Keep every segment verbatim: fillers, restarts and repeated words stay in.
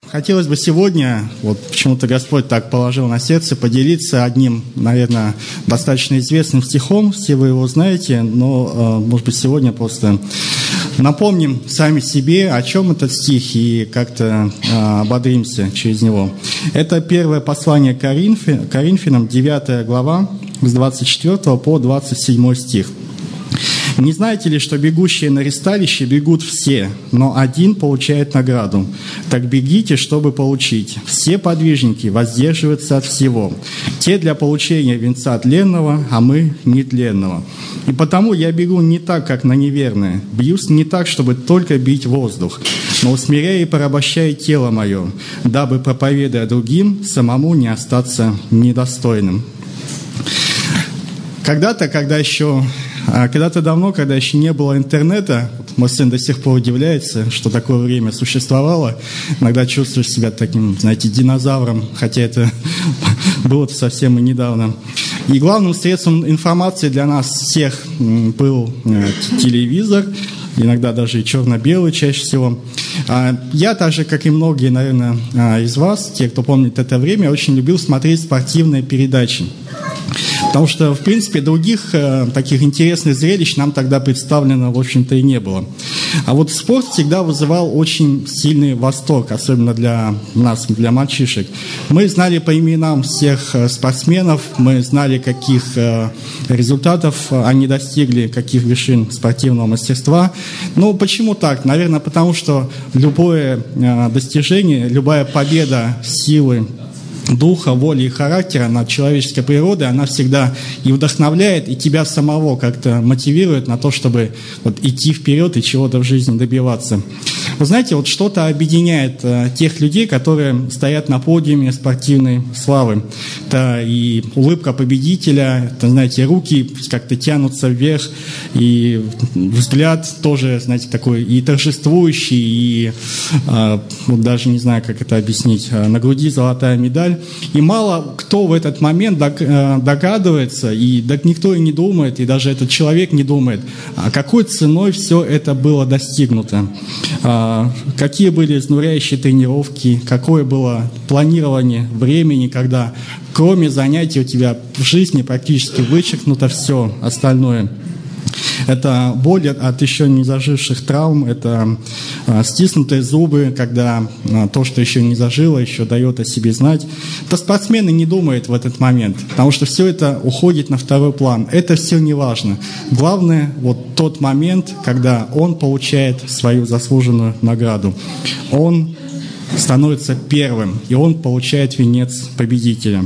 хотелось бы сегодня, вот почему-то Господь так положил на сердце, поделиться одним, наверное, достаточно известным стихом. Все вы его знаете, но, может быть, сегодня просто напомним сами себе, о чем этот стих, и как-то ободримся через него. Это первое послание к Коринфянам, девятая глава, с двадцать четвёртого по двадцать седьмой стих. «Не знаете ли, что бегущие на ресталище бегут все, но один получает награду? Так бегите, чтобы получить. Все подвижники воздерживаются от всего. Те для получения венца тленного, а мы нетленного. И потому я бегу не так, как на неверное. Бьюсь не так, чтобы только бить воздух, но усмиряя и порабощая тело мое, дабы, проповедуя другим, самому не остаться недостойным». Когда-то, когда еще... Когда-то давно, когда еще не было интернета, мой сын до сих пор удивляется, что такое время существовало. Иногда чувствуешь себя таким, знаете, динозавром, хотя это было совсем и недавно. И главным средством информации для нас всех был телевизор, иногда даже и черно-белый чаще всего. Я, так же, как и многие, наверное, из вас, те, кто помнит это время, очень любил смотреть спортивные передачи. Потому что, в принципе, других э, таких интересных зрелищ нам тогда представлено, в общем-то, и не было. А вот спорт всегда вызывал очень сильный восторг, особенно для нас, для мальчишек. Мы знали по именам всех спортсменов, мы знали, каких э, результатов они достигли, каких вершин спортивного мастерства. Ну, почему так? Наверное, потому что любое э, достижение, любая победа силы, духа, воли и характера над человеческой природой, она всегда и вдохновляет, и тебя самого как-то мотивирует на то, чтобы вот идти вперед и чего-то в жизни добиваться. Вы знаете, вот что-то объединяет э, тех людей, которые стоят на подиуме спортивной славы. Это и улыбка победителя, это, знаете, руки как-то тянутся вверх, и взгляд тоже, знаете, такой и торжествующий, и э, вот даже не знаю, как это объяснить, э, на груди золотая медаль. И мало кто в этот момент догадывается, и никто и не думает, и даже этот человек не думает, а какой ценой все это было достигнуто, какие были изнуряющие тренировки, какое было планирование времени, когда кроме занятий у тебя в жизни практически вычеркнуто все остальное. Это боль от еще не заживших травм, это э, стиснутые зубы, когда э, то, что еще не зажило, еще дает о себе знать. То спортсмены не думают в этот момент, потому что все это уходит на второй план. Это все не важно. Главное вот тот момент, когда он получает свою заслуженную награду. Он становится первым, и он получает венец победителя.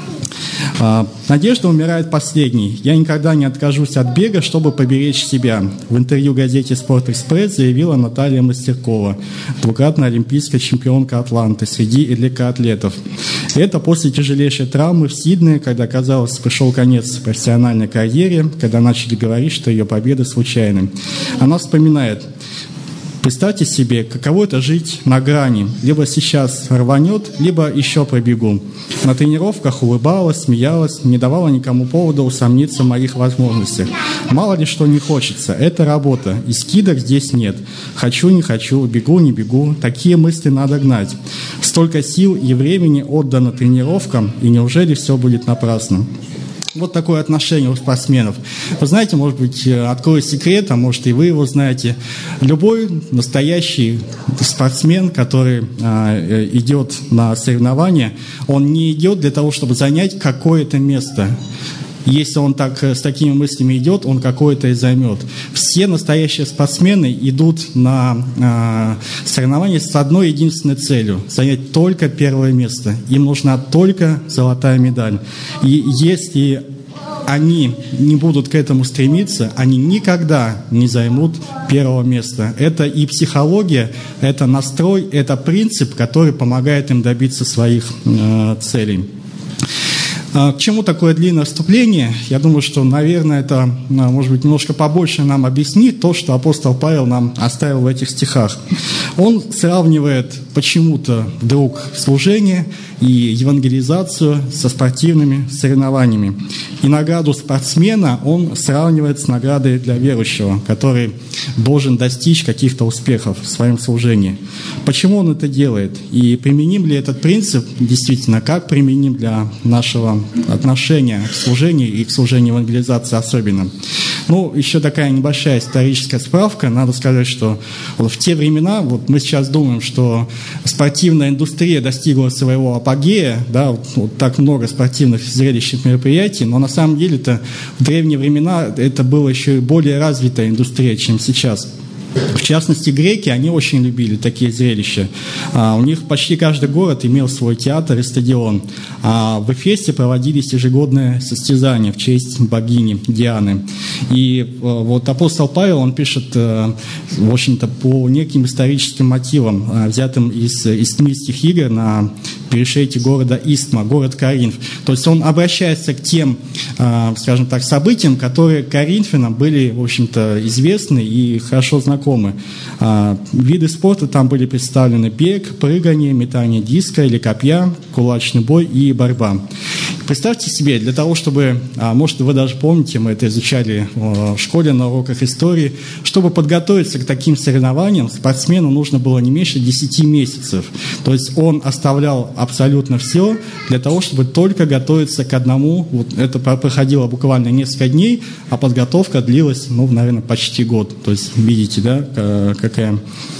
Надежда умирает последней. Я никогда не откажусь от бега, чтобы поберечь себя. В интервью газете «Спорт-экспресс» заявила Наталья Мастеркова, двукратная олимпийская чемпионка Атланты среди легкоатлетов. Это после тяжелейшей травмы в Сиднее, когда, казалось, пришел конец профессиональной карьере, когда начали говорить, что ее победа случайна. Она вспоминает: представьте себе, каково это жить на грани. Либо сейчас рванет, либо еще пробегу. На тренировках улыбалась, смеялась, не давала никому повода усомниться в моих возможностях. Мало ли что не хочется. Это работа. И скидок здесь нет. Хочу, не хочу, бегу, не бегу. Такие мысли надо гнать. Столько сил и времени отдано тренировкам, и неужели все будет напрасно? Вот такое отношение у спортсменов. Вы знаете, может быть, открою секрет, а может и вы его знаете. Любой настоящий спортсмен, который а, идет на соревнования, он не идет для того, чтобы занять какое-то место. Если он так, с такими мыслями идет, он какое-то и займет. Все настоящие спортсмены идут на э, соревнования с одной единственной целью – занять только первое место. Им нужна только золотая медаль. И если они не будут к этому стремиться, они никогда не займут первого места. Это и психология, это настрой, это принцип, который помогает им добиться своих э, целей. К чему такое длинное вступление? Я думаю, что, наверное, это, может быть, немножко побольше нам объяснит то, что апостол Павел нам оставил в этих стихах. Он сравнивает почему-то вдруг служение и евангелизацию со спортивными соревнованиями. И награду спортсмена он сравнивает с наградой для верующего, который должен достичь каких-то успехов в своем служении. Почему он это делает? И применим ли этот принцип действительно, как применим для нашего отношения к служению и к служению евангелизации особенно? Ну, еще такая небольшая историческая справка. Надо сказать, что вот в те времена, вот мы сейчас думаем, что спортивная индустрия достигла своего апогея, да, вот, вот так много спортивных зрелищных мероприятий, но на самом деле-то в древние времена это была еще и более развитая индустрия, чем сейчас. В частности, греки, они очень любили такие зрелища. А, у них почти каждый город имел свой театр и стадион. А в Эфесе проводились ежегодные состязания в честь богини Дианы. И а, вот апостол Павел, он пишет, а, в общем-то, по неким историческим мотивам, а, взятым из Истмийских игр на перешейке города Истма, город Коринф. То есть он обращается к тем, а, скажем так, событиям, которые коринфянам были, в общем-то, известны и хорошо знакомы. А, виды спорта там были представлены: бег, прыгание, метание диска или копья, кулачный бой и борьба. Представьте себе, для того, чтобы, а, может, вы даже помните, мы это изучали в школе на уроках истории, чтобы подготовиться к таким соревнованиям, спортсмену нужно было не меньше десяти месяцев. То есть он оставлял абсолютно все для того, чтобы только готовиться к одному. Вот это проходило буквально несколько дней, а подготовка длилась, ну, наверное, почти год. То есть, видите, да, какая...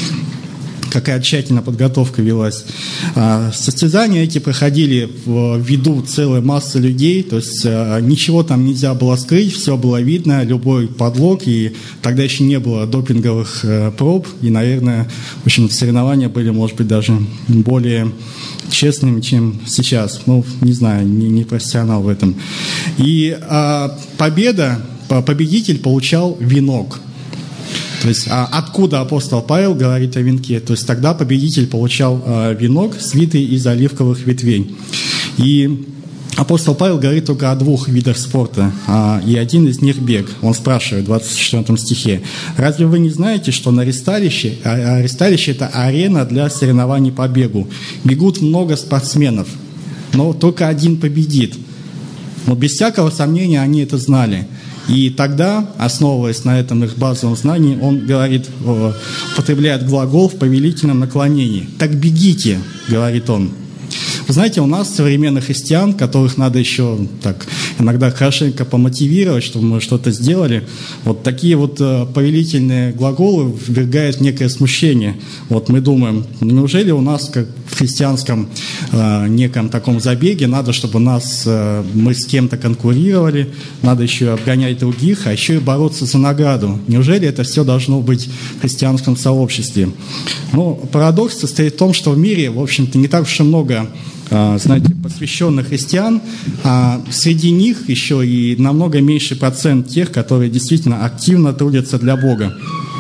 какая тщательная подготовка велась. Состязания эти проходили в виду целой массы людей, то есть ничего там нельзя было скрыть, все было видно, любой подлог, и тогда еще не было допинговых проб, и, наверное, в общем, соревнования были, может быть, даже более честными, чем сейчас. Ну, не знаю, не, не профессионал в этом. И а, победа, победитель получал венок. То есть а откуда апостол Павел говорит о венке? То есть тогда победитель получал а, венок, свитый из оливковых ветвей. И апостол Павел говорит только о двух видах спорта, а, и один из них бег. Он спрашивает в двадцать четвёртом стихе: «Разве вы не знаете, что на ресталище, а, ресталище – это арена для соревнований по бегу? Бегут много спортсменов, но только один победит». Но без всякого сомнения они это знали. И тогда, основываясь на этом их базовом знании, он говорит, употребляет глагол в повелительном наклонении. «Так бегите», говорит он. Вы знаете, у нас современных христиан, которых надо еще так иногда хорошенько помотивировать, чтобы мы что-то сделали, вот такие вот э, повелительные глаголы ввергают некое смущение. Вот мы думаем, неужели у нас, как в христианском э, неком таком забеге, надо, чтобы нас, э, мы с кем-то конкурировали, надо еще обгонять других, а еще и бороться за награду. Неужели это все должно быть в христианском сообществе? Но парадокс состоит в том, что в мире, в общем-то, не так уж и много, знаете, посвященных христиан, а среди них еще и намного меньший процент тех, которые действительно активно трудятся для Бога.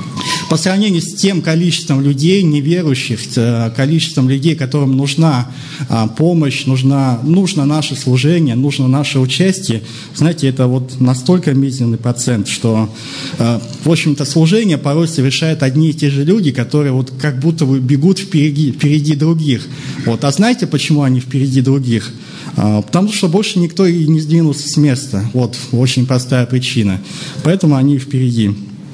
По сравнению с тем количеством людей, неверующих, количеством людей, которым нужна помощь, нужна, нужно наше служение, нужно наше участие, знаете, это вот настолько мизерный процент, что, в общем-то, служение порой совершают одни и те же люди, которые вот как будто бы бегут впереди, впереди других. Вот. А знаете, почему они впереди других? Потому что больше никто и не сдвинулся с места. Вот очень простая причина. Поэтому они впереди.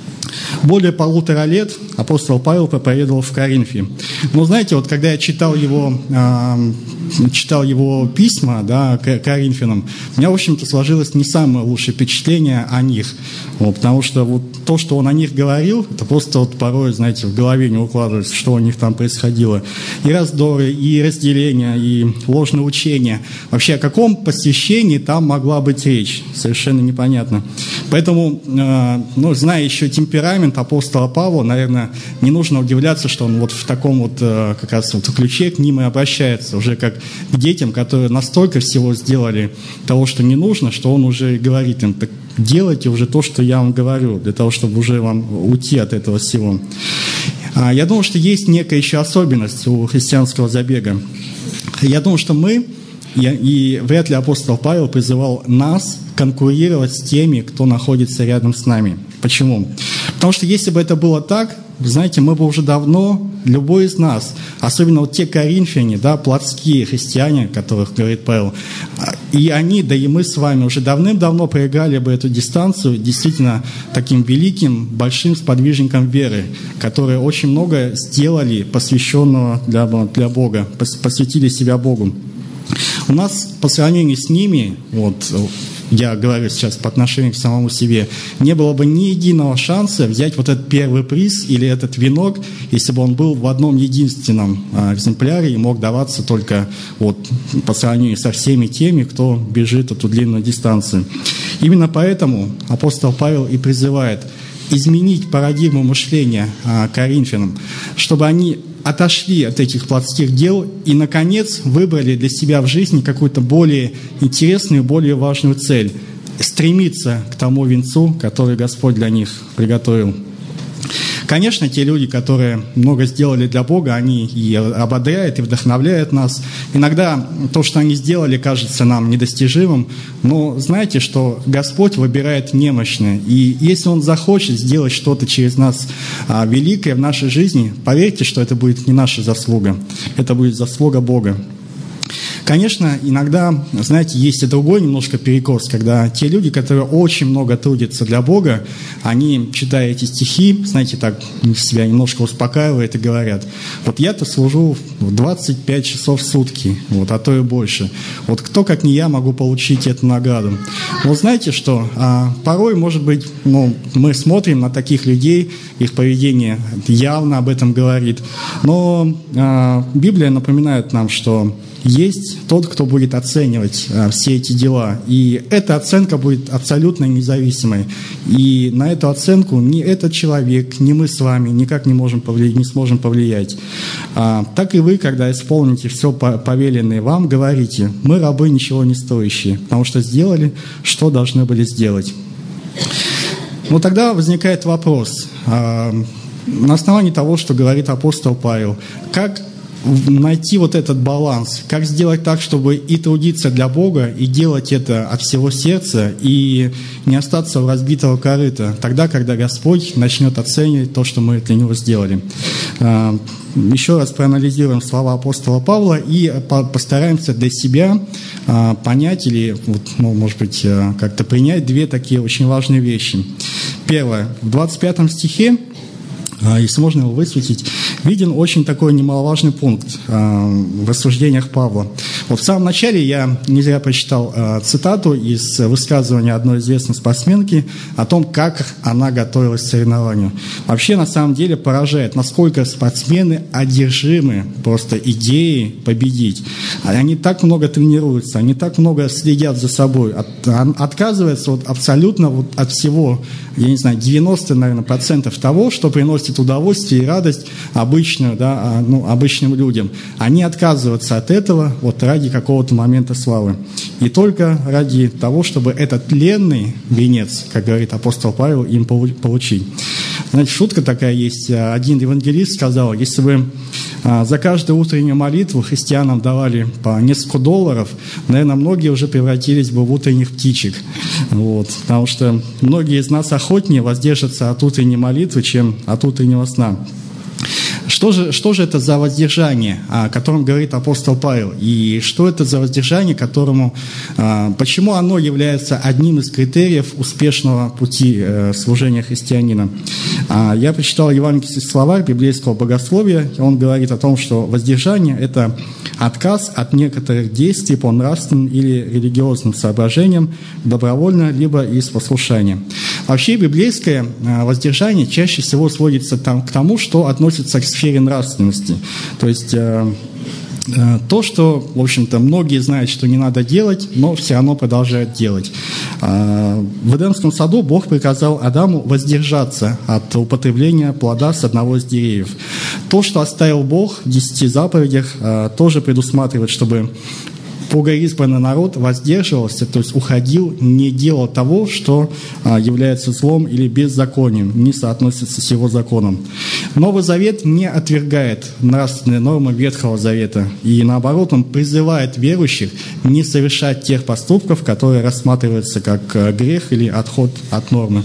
Более полутора лет апостол Павел проповедовал в Коринфе. Но знаете, вот когда я читал его, э, читал его письма, да, к коринфянам, у меня, в общем-то, сложилось не самое лучшее впечатление о них. Вот, потому что вот то, что он о них говорил, это просто вот порой, знаете, в голове не укладывается, что у них там происходило. И раздоры, и разделения, и ложное учение. Вообще, о каком посвящении там могла быть речь? Совершенно непонятно. Поэтому, э, ну, зная еще темперамент апостола Павла, наверное, не нужно удивляться, что он вот в таком вот э, как раз вот ключе к ним и обращается, уже как к детям, которые настолько всего сделали того, что не нужно, что он уже говорит им: так делайте уже то, что я вам говорю, для того, чтобы уже вам уйти от этого всего. А, я думаю, что есть некая еще особенность у христианского забега. Я думаю, что мы И, и вряд ли апостол Павел призывал нас конкурировать с теми, кто находится рядом с нами. Почему? Потому что если бы это было так, знаете, мы бы уже давно, любой из нас, особенно вот те коринфяне, да, плотские христиане, о которых говорит Павел, и они, да и мы с вами уже давным-давно проиграли бы эту дистанцию действительно таким великим, большим сподвижникам веры, которые очень много сделали, посвященного для, для Бога, посвятили себя Богу. У нас по сравнению с ними, вот, я говорю сейчас по отношению к самому себе, не было бы ни единого шанса взять вот этот первый приз или этот венок, если бы он был в одном единственном экземпляре и мог даваться только вот по сравнению со всеми теми, кто бежит эту длинную дистанцию. Именно поэтому апостол Павел и призывает изменить парадигму мышления коринфянам, чтобы они отошли от этих плотских дел и, наконец, выбрали для себя в жизни какую-то более интересную, более важную цель – стремиться к тому венцу, который Господь для них приготовил. Конечно, те люди, которые много сделали для Бога, они и ободряют, и вдохновляют нас. Иногда то, что они сделали, кажется нам недостижимым, но знаете, что Господь выбирает немощное. И если Он захочет сделать что-то через нас а, великое в нашей жизни, поверьте, что это будет не наша заслуга, это будет заслуга Бога. Конечно, иногда, знаете, есть и другой немножко перекос, когда те люди, которые очень много трудятся для Бога, они, читая эти стихи, знаете, так себя немножко успокаивают и говорят: вот я-то служу двадцать пять часов в сутки, вот, а то и больше. Вот кто, как не я, могу получить эту награду? Вот знаете что? А, порой, может быть, ну, мы смотрим на таких людей, их поведение явно об этом говорит, но а, Библия напоминает нам, что есть тот, кто будет оценивать а, все эти дела. И эта оценка будет абсолютно независимой. И на эту оценку ни этот человек, ни мы с вами никак не, можем повлиять, не сможем повлиять. А, так и вы, когда исполните все повеленное вам, говорите: мы рабы ничего не стоящие, потому что сделали, что должны были сделать. Но тогда возникает вопрос. А, на основании того, что говорит апостол Павел, как найти вот этот баланс, как сделать так, чтобы и трудиться для Бога, и делать это от всего сердца, и не остаться в разбитого корыта, тогда, когда Господь начнет оценивать то, что мы для Него сделали. Еще раз проанализируем слова апостола Павла и постараемся для себя понять или, вот, ну, может быть, как-то принять две такие очень важные вещи. Первое. В двадцать пятом стихе, если можно его высветить, виден очень такой немаловажный пункт э, в рассуждениях Павла. Вот в самом начале я не зря прочитал э, цитату из высказывания одной известной спортсменки о том, как она готовилась к соревнованию. Вообще, на самом деле, поражает, насколько спортсмены одержимы просто идеей победить. Они так много тренируются, они так много следят за собой, от, отказываются вот абсолютно вот от всего, я не знаю, девяносто, наверное, процентов того, что приносит удовольствие и радость обычную, да, ну, обычным людям. Они отказываются от этого вот ради какого-то момента славы. И только ради того, чтобы этот тленный венец, как говорит апостол Павел, им получить. Знаете, шутка такая есть. Один евангелист сказал: если бы за каждую утреннюю молитву христианам давали по несколько долларов, наверное, многие уже превратились бы в утренних птичек. Вот. Потому что многие из нас охотнее воздержатся от утренней молитвы, чем от утреннего сна. Что же, что же это за воздержание, о котором говорит апостол Павел? И что это за воздержание, которому, почему оно является одним из критериев успешного пути служения христианина? Я прочитал евангельский словарь библейского богословия, и он говорит о том, что воздержание – это отказ от некоторых действий по нравственным или религиозным соображениям, добровольно, либо из послушания. Вообще библейское воздержание чаще всего сводится там, к тому, что относится к сфере нравственности. То есть э, э, то, что, в общем-то, многие знают, что не надо делать, но все равно продолжают делать. Э, в Эдемском саду Бог приказал Адаму воздержаться от употребления плода с одного из деревьев. То, что оставил Бог в десяти заповедях, э, тоже предусматривает, чтобы богоизбранный народ воздерживался, то есть уходил, не делал того, что а, является злом или беззаконием, не соотносится с его законом. Новый Завет не отвергает нравственные нормы Ветхого Завета, и наоборот, он призывает верующих не совершать тех поступков, которые рассматриваются как грех или отход от нормы.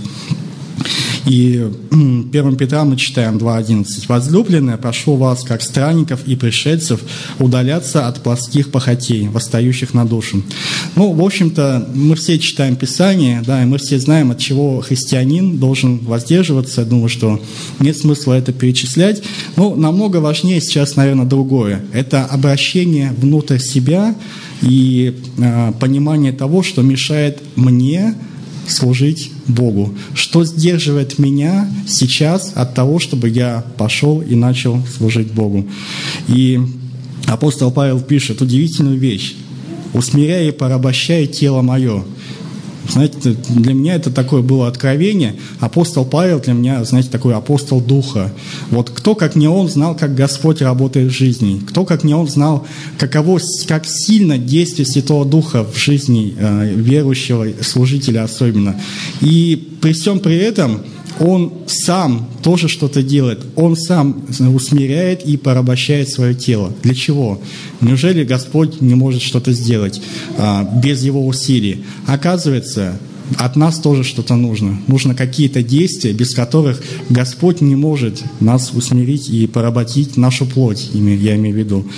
И первое Петра мы читаем два одиннадцать. «Возлюбленные, прошу вас, как странников и пришельцев, удаляться от плотских похотей, восстающих на душу». Ну, в общем-то, мы все читаем Писание, да, и мы все знаем, от чего христианин должен воздерживаться. Я думаю, что нет смысла это перечислять. Но намного важнее сейчас, наверное, другое. Это обращение внутрь себя и э, понимание того, что мешает мне служить Богу. Что сдерживает меня сейчас от того, чтобы я пошел и начал служить Богу. И апостол Павел пишет удивительную вещь. «Усмиряй и порабощай тело мое». Знаете, для меня это такое было откровение. Апостол Павел для меня, знаете, такой апостол Духа. Вот кто, как не он, знал, как Господь работает в жизни? Кто, как не он, знал, каково, как сильно действие Святого Духа в жизни э, верующего служителя особенно. И при всем при этом он сам тоже что-то делает. Он сам усмиряет и порабощает свое тело. Для чего? Неужели Господь не может что-то сделать а, без его усилий? Оказывается, от нас тоже что-то нужно. Нужно какие-то действия, без которых Господь не может нас усмирить и поработить нашу плоть, я имею в виду.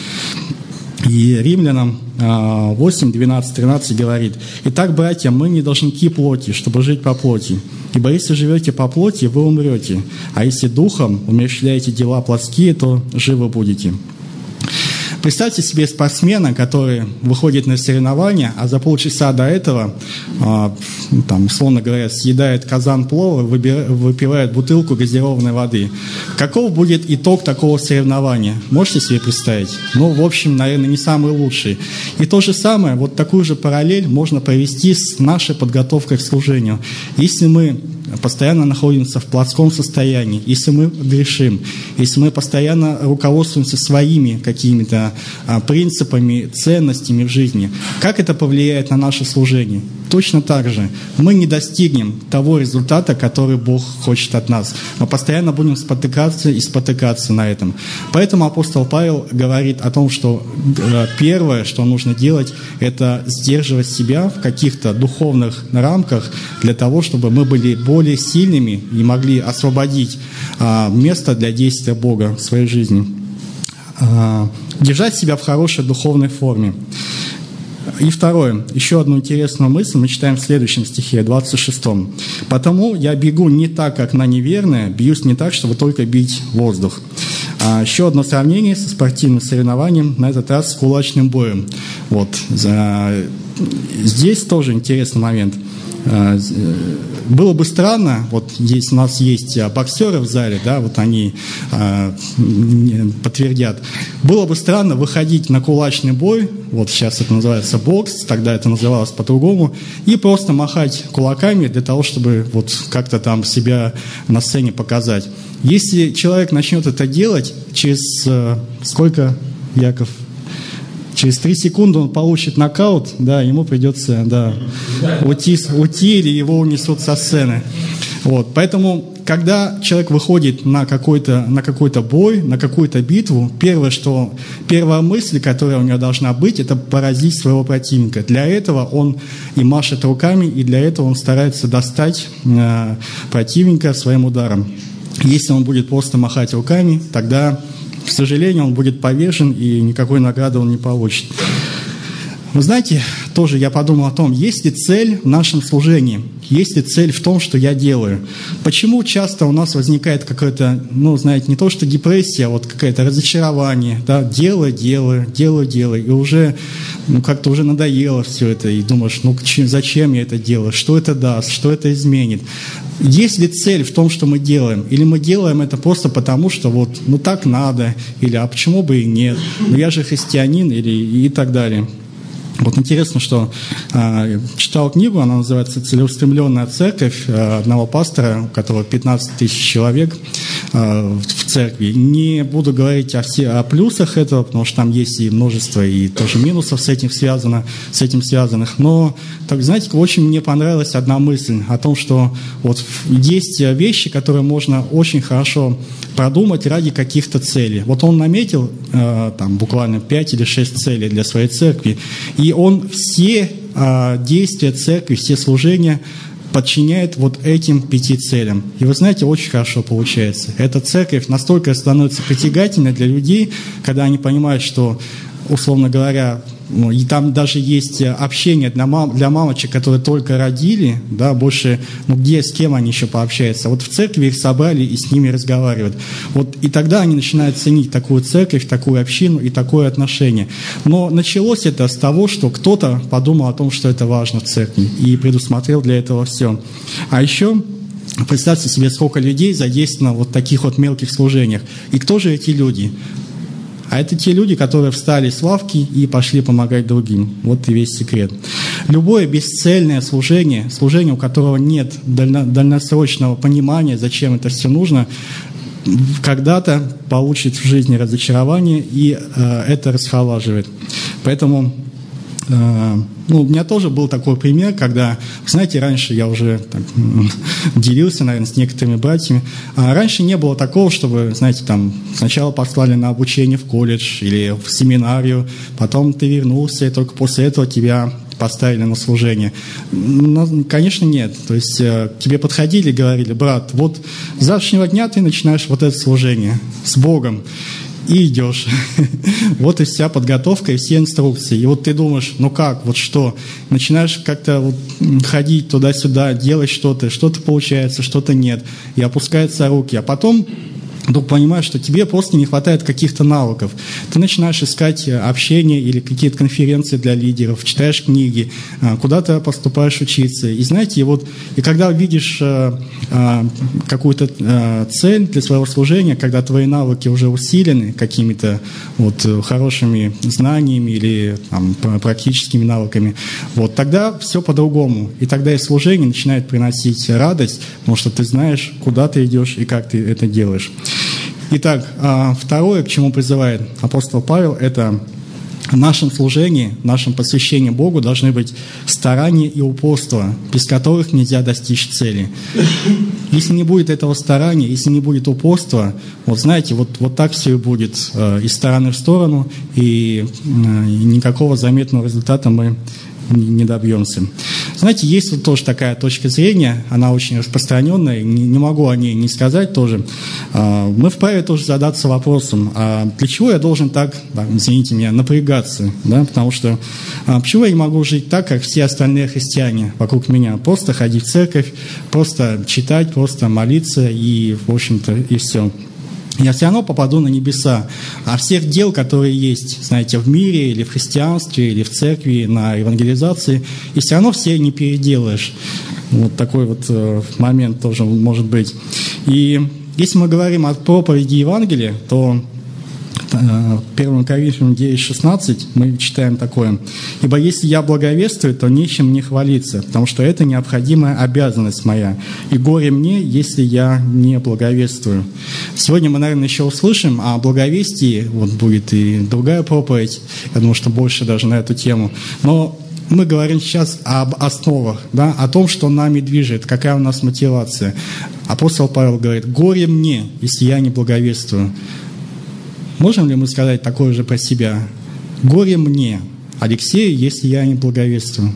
И Римлянам восемь, двенадцать, тринадцать говорит: «Итак, братья, мы не должники плоти, чтобы жить по плоти. Ибо если живете по плоти, вы умрете, а если духом умерщвляете дела плотские, то живы будете». Представьте себе спортсмена, который выходит на соревнования, а за полчаса до этого, там, условно говоря, съедает казан плова, выпивает бутылку газированной воды. Каков будет итог такого соревнования? Можете себе представить? Ну, в общем, наверное, не самый лучший. И то же самое, вот такую же параллель можно провести с нашей подготовкой к служению. Если мы постоянно находимся в плотском состоянии, если мы грешим, если мы постоянно руководствуемся своими какими-то а, принципами, ценностями в жизни, как это повлияет на наше служение? Точно так же мы не достигнем того результата, который Бог хочет от нас. Мы постоянно будем спотыкаться и спотыкаться на этом. Поэтому апостол Павел говорит о том, что первое, что нужно делать, это сдерживать себя в каких-то духовных рамках для того, чтобы мы были более сильными и могли освободить место для действия Бога в своей жизни. Держать себя в хорошей духовной форме. И второе, еще одну интересную мысль мы читаем в следующем стихе, двадцать шестом. «Потому я бегу не так, как на неверное, бьюсь не так, чтобы только бить воздух». А еще одно сравнение со спортивным соревнованием, на этот раз с кулачным боем. Вот. Здесь тоже интересный момент. Было бы странно, вот здесь у нас есть боксеры в зале, да, вот они э, подтвердят. Было бы странно выходить на кулачный бой, вот сейчас это называется бокс, тогда это называлось по-другому, и просто махать кулаками для того, чтобы вот как-то там себя на сцене показать. Если человек начнет это делать, через э, сколько, Яков? Через три секунды он получит нокаут, да, ему придется, да, уйти, уйти или его унесут со сцены. Вот, поэтому, когда человек выходит на какой-то, на какой-то бой, на какую-то битву, первое, что, первая мысль, которая у него должна быть, это поразить своего противника. Для этого он и машет руками, и для этого он старается достать э, противника своим ударом. Если он будет просто махать руками, тогда, к сожалению, он будет повешен, и никакой награды он не получит. Вы знаете, тоже я подумал о том, есть ли цель в нашем служении, есть ли цель в том, что я делаю. Почему часто у нас возникает какое-то, ну, знаете, не то что депрессия, а вот какое-то разочарование, да, делаю, делаю, делаю, делаю, и уже, ну, как-то уже надоело все это, и думаешь, ну, зачем я это делаю, что это даст, что это изменит. Есть ли цель в том, что мы делаем, или мы делаем это просто потому, что вот, ну, так надо, или а почему бы и нет, ну, я же христианин, или и так далее. Вот интересно, что э, читал книгу, она называется «Целеустремленная церковь» э, одного пастора, у которого пятнадцать тысяч человек. в церкви. Не буду говорить о, все, о плюсах этого, потому что там есть и множество и тоже минусов с этим, связано, с этим связанных. Но, так, знаете, очень мне понравилась одна мысль о том, что вот есть вещи, которые можно очень хорошо продумать ради каких-то целей. Вот он наметил э, там, буквально пять или шесть целей для своей церкви, и он все э, действия церкви, все служения подчиняет вот этим пяти целям. И вы знаете, очень хорошо получается. Эта церковь настолько становится притягательной для людей, когда они понимают, что, условно говоря, ну, и там даже есть общение для, мам, для мамочек, которые только родили, да, больше, ну, где, с кем они еще пообщаются. Вот в церкви их собрали и с ними разговаривают. Вот, и тогда они начинают ценить такую церковь, такую общину и такое отношение. Но началось это с того, что кто-то подумал о том, что это важно в церкви, и предусмотрел для этого все. А еще представьте себе, сколько людей задействовано в вот таких вот мелких служениях. И кто же эти люди? А это те люди, которые встали с лавки и пошли помогать другим. Вот и весь секрет. Любое бесцельное служение, служение, у которого нет дально, дальносрочного понимания, зачем это все нужно, когда-то получит в жизни разочарование, и э, это расхолаживает. Поэтому э, ну, у меня тоже был такой пример, когда, знаете, раньше я уже так, делился, наверное, с некоторыми братьями. А раньше не было такого, чтобы, знаете, там сначала послали на обучение в колледж или в семинарию, потом ты вернулся, и только после этого тебя поставили на служение. Но, конечно, нет. То есть э, к тебе подходили и говорили: брат, вот с завтрашнего дня ты начинаешь вот это служение с Богом. И идешь. Вот и вся подготовка, и все инструкции. И вот ты думаешь, ну как, вот что? Начинаешь как-то вот ходить туда-сюда, делать что-то, что-то получается, что-то нет. И опускаются руки. А потом вдруг понимаешь, что тебе просто не хватает каких-то навыков. Ты начинаешь искать общение или какие-то конференции для лидеров, читаешь книги, куда-то поступаешь учиться. И знаете, и вот и когда видишь какую-то цель для своего служения, когда твои навыки уже усилены какими-то вот хорошими знаниями или там, практическими навыками, вот тогда все по-другому. И тогда и служение начинает приносить радость, потому что ты знаешь, куда ты идешь и как ты это делаешь. Итак, второе, к чему призывает апостол Павел, это в нашем служении, в нашем посвящении Богу должны быть старания и упорства, без которых нельзя достичь цели. Если не будет этого старания, если не будет упорства, вот знаете, вот, вот так все и будет из стороны в сторону, и никакого заметного результата мы не добьемся. Знаете, есть вот тоже такая точка зрения, она очень распространенная, не, не могу о ней не сказать тоже. Мы вправе тоже задаться вопросом, а для чего я должен так, да, извините меня, напрягаться, да, потому что а почему я не могу жить так, как все остальные христиане вокруг меня, просто ходить в церковь, просто читать, просто молиться и, в общем-то, и все. Я все равно попаду на небеса. А всех дел, которые есть, знаете, в мире, или в христианстве, или в церкви, на евангелизации, и все равно все не переделаешь. Вот такой вот э, момент тоже может быть. И если мы говорим о проповеди Евангелия, то первое Коринфянам девять шестнадцать мы читаем такое: «Ибо если я благовествую, то нечем мне хвалиться, потому что это необходимая обязанность моя, и горе мне, если я не благовествую». Сегодня мы, наверное, еще услышим о благовестии, вот будет и другая проповедь, я думаю, что больше даже на эту тему, но мы говорим сейчас об основах, да, о том, что нами движет, какая у нас мотивация. Апостол Павел говорит: «Горе мне, если я не благовествую». Можем ли мы сказать такое же про себя? «Горе мне, Алексею, если я не благовествую».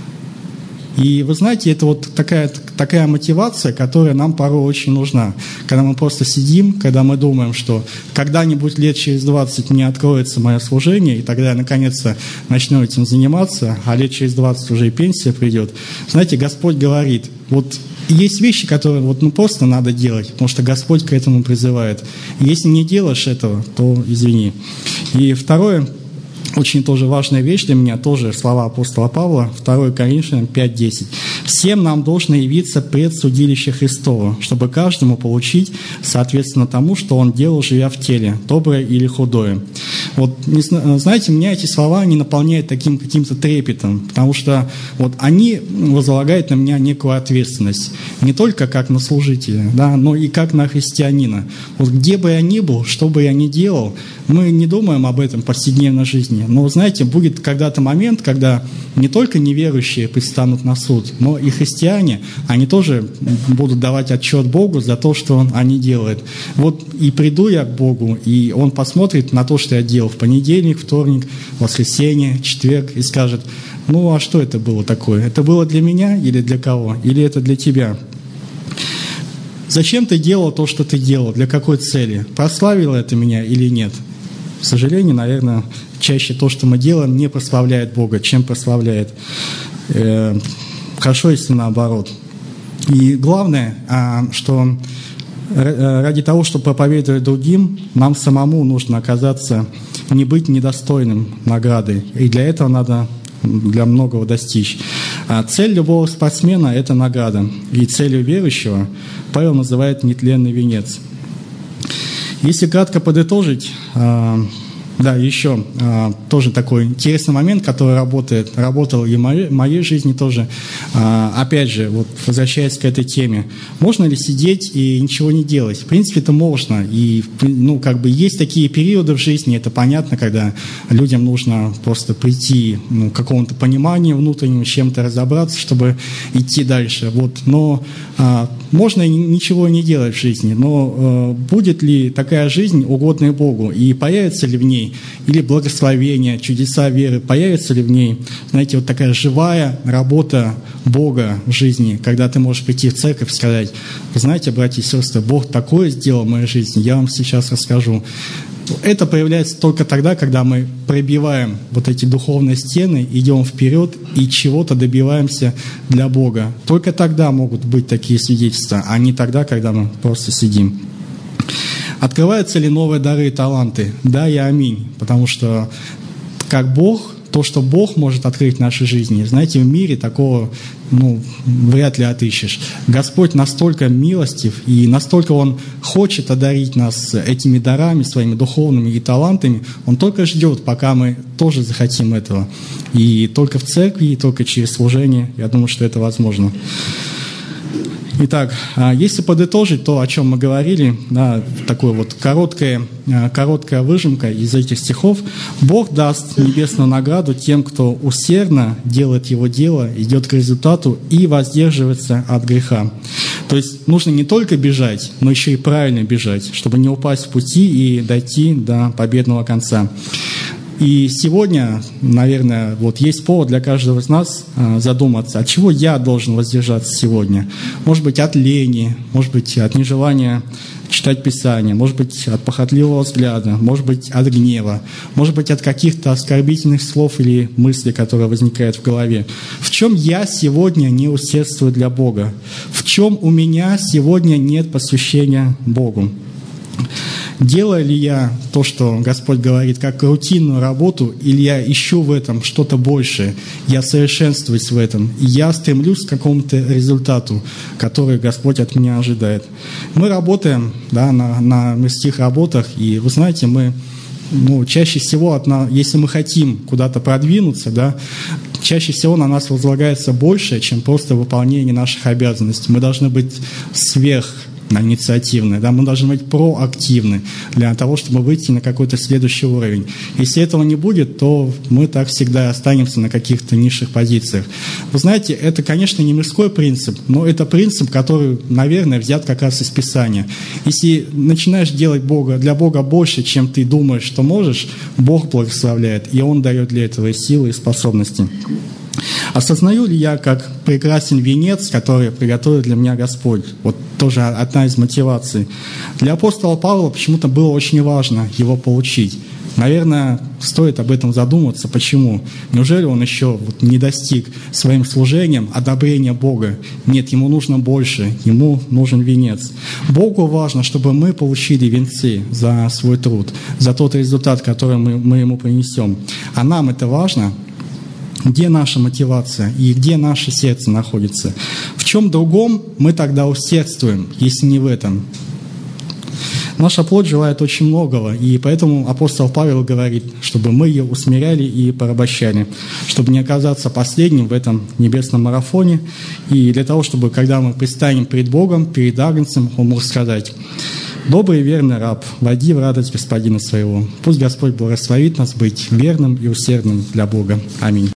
И вы знаете, это вот такая, такая мотивация, которая нам порой очень нужна. Когда мы просто сидим, когда мы думаем, что когда-нибудь лет через двадцать мне откроется мое служение, и тогда я наконец-то начну этим заниматься, а лет через двадцать уже и пенсия придет. Знаете, Господь говорит, вот есть вещи, которые вот, ну, просто надо делать, потому что Господь к этому призывает. И если не делаешь этого, то извини. И второе, очень тоже важная вещь для меня, тоже слова апостола Павла, второе Коринфянам пять десять. «Всем нам должно явиться пред судилище Христово, чтобы каждому получить соответственно тому, что он делал, живя в теле, доброе или худое». Вот, не, знаете, меня эти слова не наполняют таким каким-то трепетом, потому что вот они возлагают на меня некую ответственность. Не только как на служителя, да, но и как на христианина. Вот где бы я ни был, что бы я ни делал, мы не думаем об этом в повседневной жизни. Но, знаете, будет когда-то момент, когда не только неверующие предстанут на суд, но и христиане, они тоже будут давать отчет Богу за то, что они делают. Вот и приду я к Богу, и Он посмотрит на то, что я делал в понедельник, вторник, воскресенье, четверг, и скажет: ну а что это было такое? Это было для меня или для кого? Или это для тебя? Зачем ты делал то, что ты делал? Для какой цели? Прославило это меня или нет? К сожалению, наверное, чаще то, что мы делаем, не прославляет Бога, чем прославляет. Э, хорошо, если наоборот. И главное, что ради того, чтобы проповедовать другим, нам самому нужно оказаться, не быть недостойным награды. И для этого надо для многого достичь. А цель любого спортсмена – это награда. И целью верующего Павел называет нетленный венец. Если кратко подытожить, да, еще а, тоже такой интересный момент, который работает, работал и в моей, моей жизни тоже. А, опять же, вот возвращаясь к этой теме, можно ли сидеть и ничего не делать? В принципе, это можно. И, ну, как бы есть такие периоды в жизни, это понятно, когда людям нужно просто прийти, ну, к какому-то пониманию внутреннему, с чем-то разобраться, чтобы идти дальше. Вот. Но а, можно ничего не делать в жизни, но а, будет ли такая жизнь угодной Богу? И появится ли в ней или благословение, чудеса веры, появится ли в ней, знаете, вот такая живая работа Бога в жизни, когда ты можешь прийти в церковь и сказать: вы знаете, братья и сестры, Бог такое сделал в моей жизни, я вам сейчас расскажу. Это появляется только тогда, когда мы пробиваем вот эти духовные стены, идем вперед и чего-то добиваемся для Бога. Только тогда могут быть такие свидетельства, а не тогда, когда мы просто сидим. Открываются ли новые дары и таланты? Да и аминь. Потому что как Бог, то, что Бог может открыть в нашей жизни, знаете, в мире такого, ну, вряд ли отыщешь. Господь настолько милостив и настолько Он хочет одарить нас этими дарами, своими духовными и талантами. Он только ждет, пока мы тоже захотим этого. И только в церкви, и только через служение, я думаю, что это возможно. Итак, если подытожить то, о чем мы говорили, да, такой вот короткая, короткая выжимка из этих стихов: Бог даст небесную награду тем, кто усердно делает Его дело, идет к результату и воздерживается от греха. То есть нужно не только бежать, но еще и правильно бежать, чтобы не упасть в пути и дойти до победного конца. И сегодня, наверное, вот есть повод для каждого из нас задуматься, от чего я должен воздержаться сегодня. Может быть, от лени, может быть, от нежелания читать Писание, может быть, от похотливого взгляда, может быть, от гнева, может быть, от каких-то оскорбительных слов или мыслей, которые возникают в голове. В чем я сегодня не усердствую для Бога? В чем у меня сегодня нет посвящения Богу? Делаю ли я то, что Господь говорит, как рутинную работу, или я ищу в этом что-то большее, я совершенствуюсь в этом, и я стремлюсь к какому-то результату, который Господь от меня ожидает. Мы работаем, да, на, на мирских работах, и вы знаете, мы ну, чаще всего, от нас, если мы хотим куда-то продвинуться, да, чаще всего на нас возлагается больше, чем просто выполнение наших обязанностей. Мы должны быть сверх инициативны, да, мы должны быть проактивны для того, чтобы выйти на какой-то следующий уровень. Если этого не будет, то мы так всегда останемся на каких-то низших позициях. Вы знаете, это, конечно, не мирской принцип, но это принцип, который, наверное, взят как раз из Писания. Если начинаешь делать Бога, для Бога больше, чем ты думаешь, что можешь, Бог благословляет, и Он дает для этого и силы, и способности. Осознаю ли я, как прекрасен венец, который приготовил для меня Господь? Вот тоже одна из мотиваций. Для апостола Павла почему-то было очень важно его получить. Наверное, стоит об этом задуматься. Почему? Неужели он еще вот не достиг своим служением одобрения Бога? Нет, ему нужно больше, ему нужен венец. Богу важно, чтобы мы получили венцы за свой труд, за тот результат, который мы, мы ему принесем. А нам это важно? Где наша мотивация и где наше сердце находится? В чем другом мы тогда усердствуем, если не в этом? Наша плоть желает очень многого, и поэтому апостол Павел говорит, чтобы мы ее усмиряли и порабощали, чтобы не оказаться последним в этом небесном марафоне, и для того, чтобы, когда мы предстанем перед Богом, перед Агнцем, Он мог сказать: «Добрый и верный раб, войди в радость Господина своего». Пусть Господь благословит нас быть верным и усердным для Бога. Аминь.